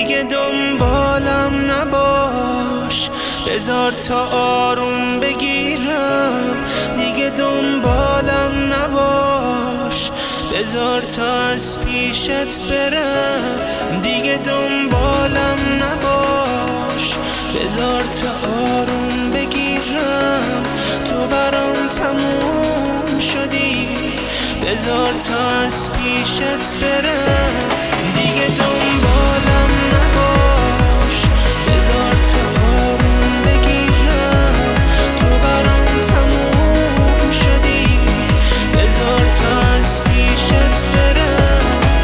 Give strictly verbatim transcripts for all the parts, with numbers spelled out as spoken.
دیگه دنبالم نباش، بذار تا آروم بگیرم. دیگه دنبالم نباش، بذار تا از پیشت برم. دیگه دنبالم نباش، بذار تا آروم بگیرم. تو برام تموم شدی، بذار تا از پیشت برم. دیگه دنبالم نباش، بذار تا آروم بگیرم. تو برام تموم شدی، بذار تا از پیشت برم.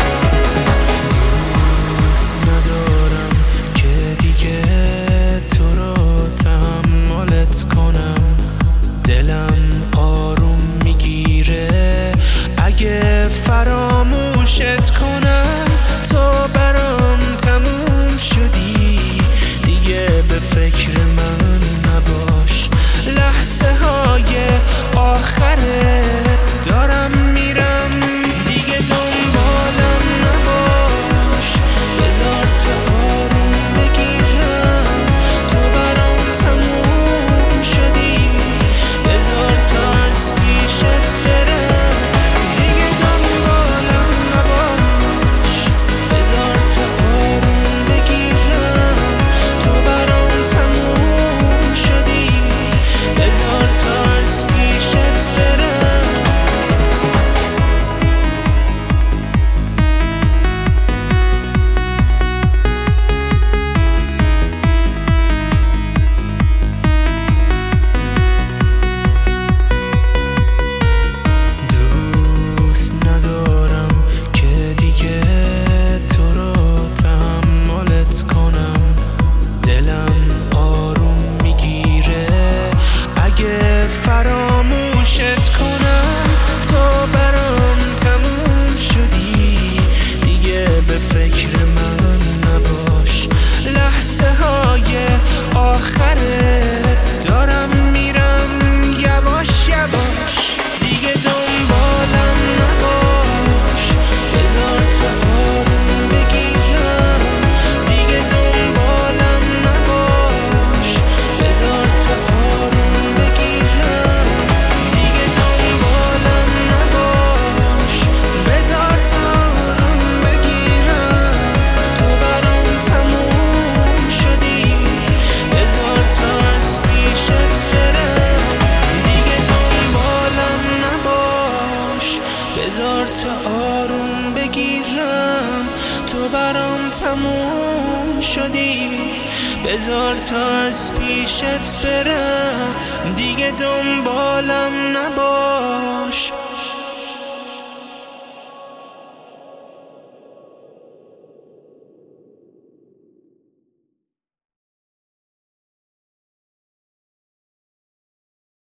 دوست ندارم که دیگه تو رو تحملت کنم. دلم آروم میگیره اگه فراموشت کنم. تو برام تموم شدی، دیگه به فکر من نباش. لحظه های آخره دارم میرم، دیگه دنبالم نباش. بذار تا آروم بگیرم. تو برام تموم شدی، بذار تا از پیشت برم. دیگه دنبالم نباش، بذار تا آروم بگیرم. تو برام تموم شدی، بذار تا از پیشت برم. دوست ندارم که دیگه تو رو تحملت کنم. دلم آروم میگیره اگه فراموشت کنم. تو برام تموم شدی، دیگه به فکر من نباش. لحظه های آخره دارم میرم یواش یواش. دیگه دنبالم نباش، بذار تا آروم بگیرم. دیگه دنبالم نباش، بذار تا آروم بگیرم. دیگه دنبالم نباش، بذار تا آروم بگیرم. تو برام تموم شدی، بذار تا از پیشت برم. دیگه دنبالم نباش، بذار تا آروم بگیرم. تو برام تموم شدی، بذار تا از پیشت برم. دیگه دنبالم نباش.